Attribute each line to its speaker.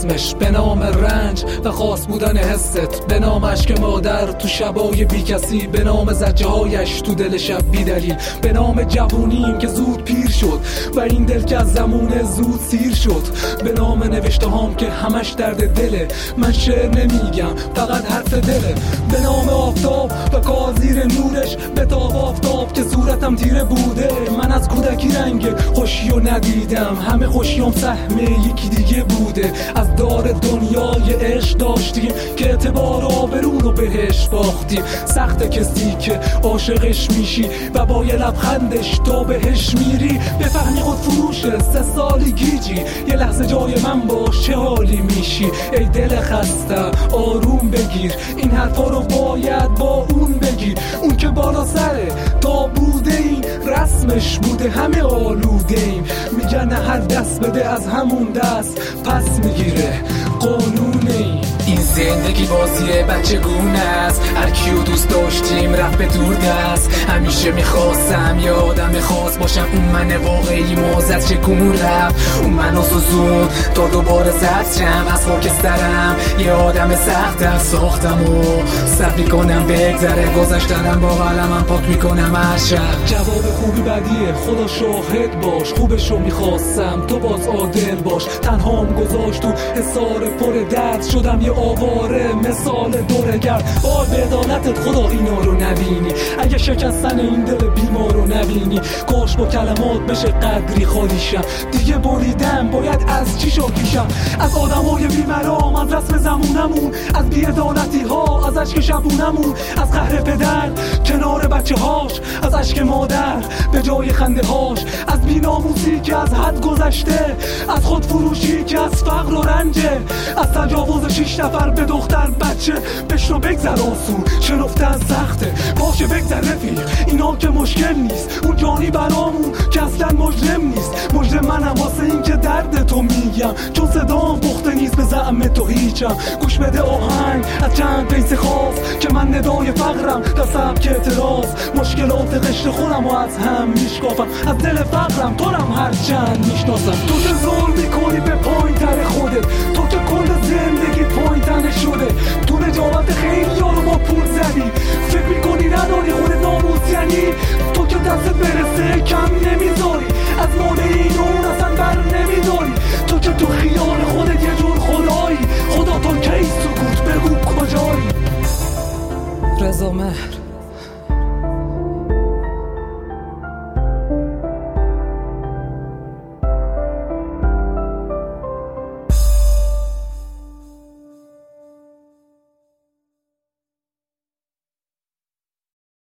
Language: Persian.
Speaker 1: اسمش، به نام رنج و خاص بودن حست، به نام عشق مادر تو شبای بی کسی، به نام زجه هایش تو دل شب بی دلیل، به نام جوونیم که زود پیر شد و این دل که از زمونه زود سیر شد، به نام نوشته هام که همش درد دله، من شعر نمیگم فقط حرف دله، به نام آفتاب و کازیر نورش، به تاب آفتاب که صورتم تیره بوده، من از کودکی رنگ خوشی و ندیدم، همه خوشیام سهم یکی دیگه بوده، از دار دنیای عشق داشتیم که اعتبار آبرون رو بهش باختیم، سخت کسی که عاشقش میشی و با یه لبخندش تا بهش میری، بفهمی خود فروشه 3 سالی گیجی، یه لحظه جای من باش چه حالی میشی، ای دل خسته آروم بگیر، این حرفا رو باید با اون بگیر، اون که بالا سره تا بوده این رسمش بوده، همه آلوده ایم، میگن نه هر دست بده از همون دست پس میگیره، قانونه این زندگی بازیه بچه گونه است، هر کیو دوست داشتیم رفت به دور دست، همیشه میخواستم یه آدم خاص باشم، اون من واقعی موزد چکون رفت، اون منو سوزون تا دوباره زد شم، از خاکسترم یه آدم سختم ساختم و صبر میکنم بگذره، گذشتنم با قلمم پاک میکنم هر شب، جواب خوبی بدیه خدا شاهد باش، خوبشو میخواستم تو باز عادل باش، تنهام گذاشت تو حصار پر درد، شدم یه آواره مثال دورگرد، با بدانتت خدا اینا رو نبینی، اگه شکستن این دل بیمار رو نبینی، کاش با کلمات بشه قدری خالیشم، دیگه بریدم باید از چی شاکیشم، از آدمای بیمرام، از رسم زمونمون، از بی‌عدالتی ها، از اشک شبونمون، از قهر پدر کنار بچه هاش، از اشک مادر به جای خنده هاش، از بی‌ناموسی که از حد گذشته، از خود فروشی که از فقر و رنجه، از تجاوز 6 نفر به دختر بچه، بشنو بگذر آسون شنفتن سخته، باشه بگذر رفیق اینا که مشکل نیست، اون جانی برامون که اصلا مجرم نیست، مجرم منم واسه این که درد تو میگم، چون صدام پخته نیست به زعم تو هیچم، گوش بده آهنگ از چند پیس خاص که من ندای فقرم در سبک اعتراض، مشکلات قشر خورم و از هم میشکافم، از دل فقرم تورم هر چند میشناسم، تو که ظلم میکنی به پایین تر خودت، تو که کل زندگی پایین تنه شده، تو نجابت خیلی ها رو با پول زدی، فکر میکنی نداری خودت ناموس یعنی، تو که دستت برسه کم نمیذاری، از مال این اون اصلا بر نمیداری، تو که تو خیال خودت یه جور خدایی، خدا تا کی سکوت بگو کجایی. رضا مهر